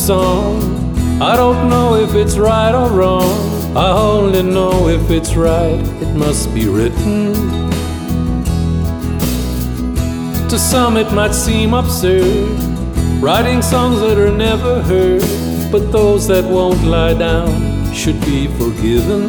song. I don't know if it's right or wrong. I only know if it's right, it must be written. To some it might seem absurd, writing songs that are never heard, but those that won't lie down should be forgiven.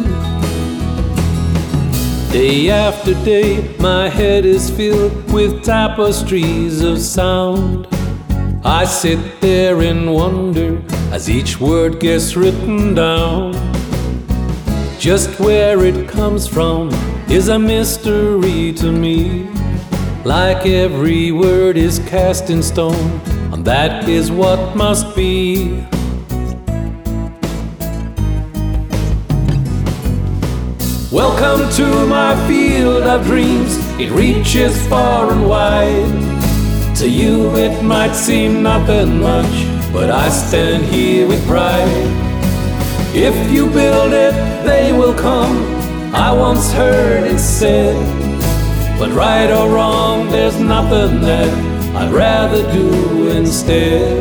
Day after day, my head is filled with tapestries of sound. I sit there in wonder as each word gets written down. Just where it comes from is a mystery to me. Like every word is cast in stone, and that is what must be. Welcome to my field of dreams, it reaches far and wide. To you it might seem nothing much, but I stand here with pride. If you build it, they will come, I once heard it said. But right or wrong, there's nothing that I'd rather do instead.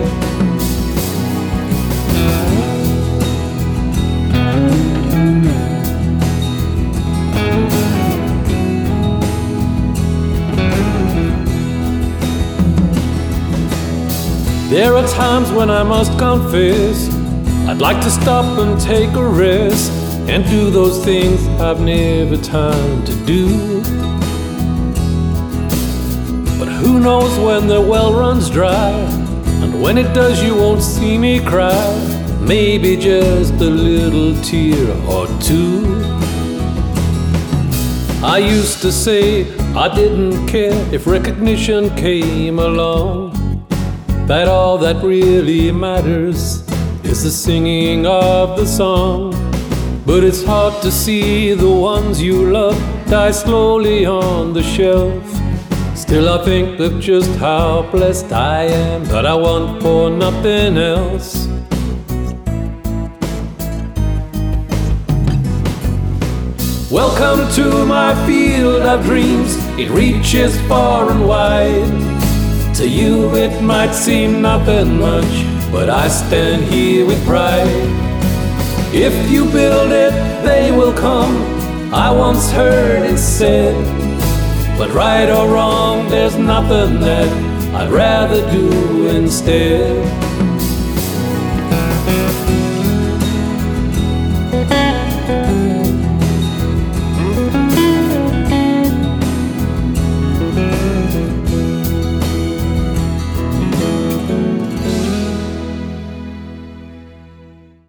There are times when I must confess, I'd like to stop and take a rest and do those things I've never time to do. But who knows when the well runs dry, and when it does you won't see me cry. Maybe just a little tear or two. I used to say I didn't care if recognition came along, that all that really matters is the singing of the song. But it's hard to see the ones you love die slowly on the shelf. Still I think of just how blessed I am, that I want for nothing else. Welcome to my field of dreams, it reaches far and wide. To you it might seem nothing much, but I stand here with pride. If you build it, they will come, I once heard it said. But right or wrong, there's nothing that I'd rather do instead.